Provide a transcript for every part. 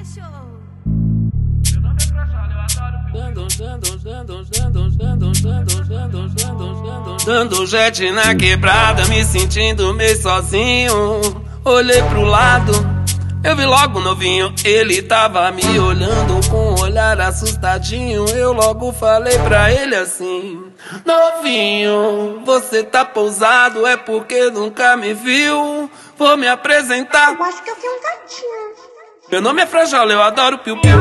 cachorro. Dando jet na quebrada, me sentindo meio sozinho. Olhei pro lado, eu vi logo o novinho. Ele tava me olhando com um olhar assustadinho. Eu logo falei pra ele assim: novinho, você tá pousado, é porque nunca me viu. Vou me apresentar. Eu acho que eu vi um gatinho. Meu nome é Frajola, eu adoro piu-piu.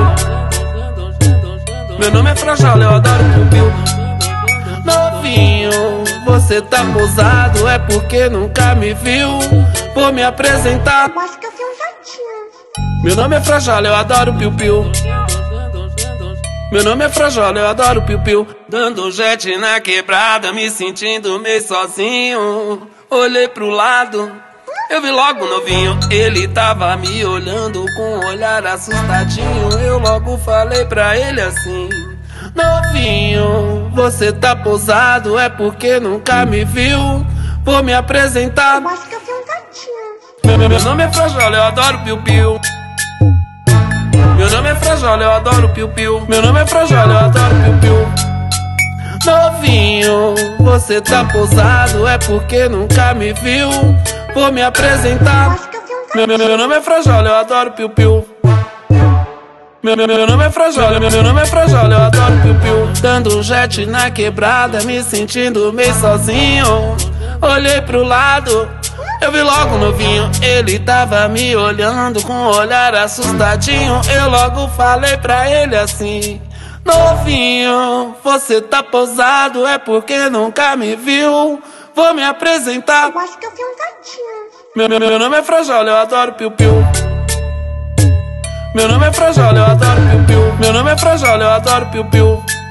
Meu nome é Frajola, eu adoro piu-piu. Novinho, você tá pousado, é porque nunca me viu. Vou me apresentar. Eu acho que eu vi um gatinho. Meu nome é Frajola, eu adoro piu-piu. Meu nome é Frajola, eu adoro piu-piu. Dando jet na quebrada, me sentindo meio sozinho. Olhei pro lado, eu vi logo o novinho. Ele tava me olhando com um olhar assustadinho. Eu logo falei pra ele assim: novinho, você tá pousado, é porque nunca me viu. Vou me apresentar. Eu acho que eu vi um gatinho. Meu nome é Frajola, eu adoro piu-piu. Meu nome é Frajola, eu adoro piu-piu. Meu nome é Frajola, eu adoro piu-piu. Novinho, você tá pousado, é porque nunca me viu. Vou me Eu apresentar. acho que eu vi um gatinho. Meu nome é Frajola, eu adoro piu-piu. Meu nome é Frajola, meu nome é Frajola, eu adoro piu-piu. Dando jet na quebrada, me sentindo meio sozinho. Olhei pro lado, eu vi logo o novinho. Ele tava me olhando com um olhar assustadinho. Eu logo falei pra ele assim: novinho, você tá pousado, é porque nunca me viu. Vou me apresentar. Eu acho que eu vi um gatinho. Meu nome é Frajola, eu adoro piu-piu. Meu nome é Frajola, eu adoro piu-piu. Meu nome é Frajola, eu adoro piu-piu.